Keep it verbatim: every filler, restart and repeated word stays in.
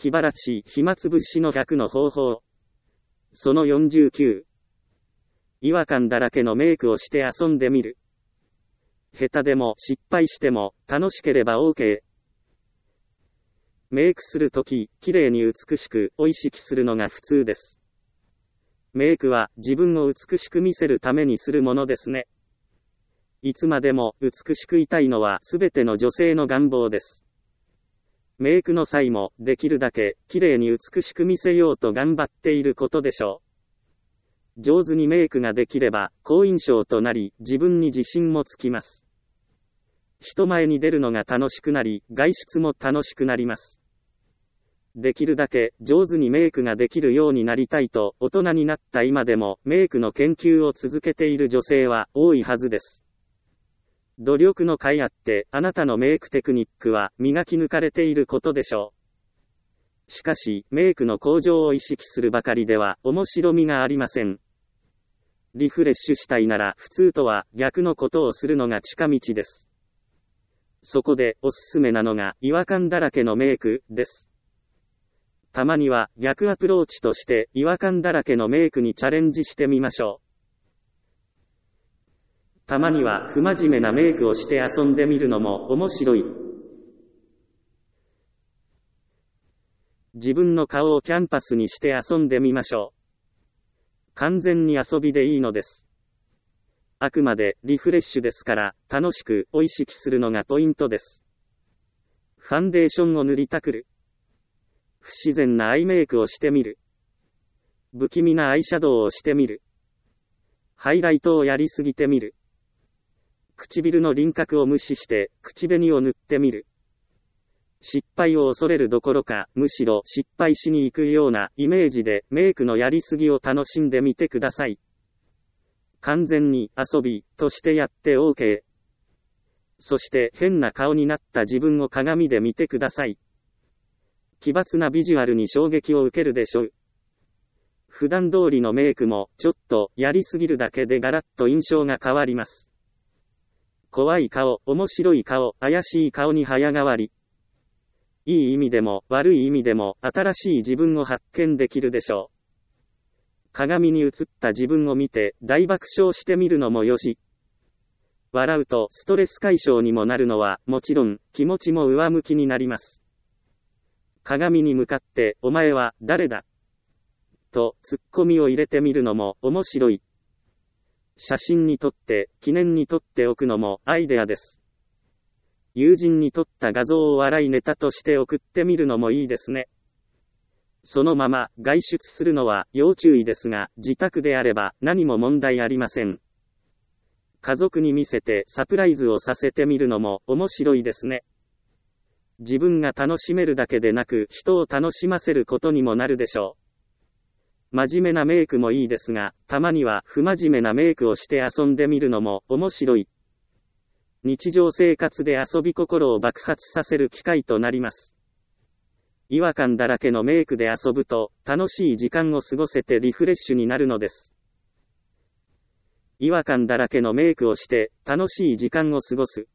気晴らし、暇つぶしのひゃくの方法。そのよんじゅうきゅう。違和感だらけのメイクをして遊んでみる。下手でも失敗しても楽しければ OK。メイクするとき、綺麗に美しくを意識するのが普通です。メイクは自分を美しく見せるためにするものですね。いつまでも美しくいたいのはすべての女性の願望です。メイクの際もできるだけ綺麗に美しく見せようと頑張っていることでしょう。上手にメイクができれば好印象となり自分に自信もつきます。人前に出るのが楽しくなり外出も楽しくなります。できるだけ上手にメイクができるようになりたいと大人になった今でもメイクの研究を続けている女性は多いはずです。努力の甲斐あってあなたのメイクテクニックは磨き抜かれていることでしょう。しかしメイクの向上を意識するばかりでは面白みがありません。リフレッシュしたいなら普通とは逆のことをするのが近道です。そこでおすすめなのが違和感だらけのメイクです。たまには逆アプローチとして違和感だらけのメイクにチャレンジしてみましょう。たまには不真面目なメイクをして遊んでみるのも面白い。自分の顔をキャンパスにして遊んでみましょう。完全に遊びでいいのです。あくまでリフレッシュですから楽しくを意識するのがポイントです。ファンデーションを塗りたくる。不自然なアイメイクをしてみる。不気味なアイシャドウをしてみる。ハイライトをやりすぎてみる。唇の輪郭を無視して口紅を塗ってみる。失敗を恐れるどころかむしろ失敗しに行くようなイメージでメイクのやりすぎを楽しんでみてください。完全に遊びとしてやって OK。そして変な顔になった自分を鏡で見てください。奇抜なビジュアルに衝撃を受けるでしょう。普段通りのメイクもちょっとやりすぎるだけでガラッと印象が変わります。怖い顔、面白い顔、怪しい顔に早変わり。いい意味でも悪い意味でも新しい自分を発見できるでしょう。鏡に映った自分を見て大爆笑してみるのもよし。笑うとストレス解消にもなるのはもちろん気持ちも上向きになります。鏡に向かってお前は誰だとツッコミを入れてみるのも面白い。写真に撮って記念に撮っておくのもアイデアです。友人に撮った画像を笑いネタとして送ってみるのもいいですね。そのまま外出するのは要注意ですが、自宅であれば何も問題ありません。家族に見せてサプライズをさせてみるのも面白いですね。自分が楽しめるだけでなく人を楽しませることにもなるでしょう。真面目なメイクもいいですが、たまには不真面目なメイクをして遊んでみるのも面白い。日常生活で遊び心を爆発させる機会となります。違和感だらけのメイクで遊ぶと楽しい時間を過ごせてリフレッシュになるのです。違和感だらけのメイクをして楽しい時間を過ごす。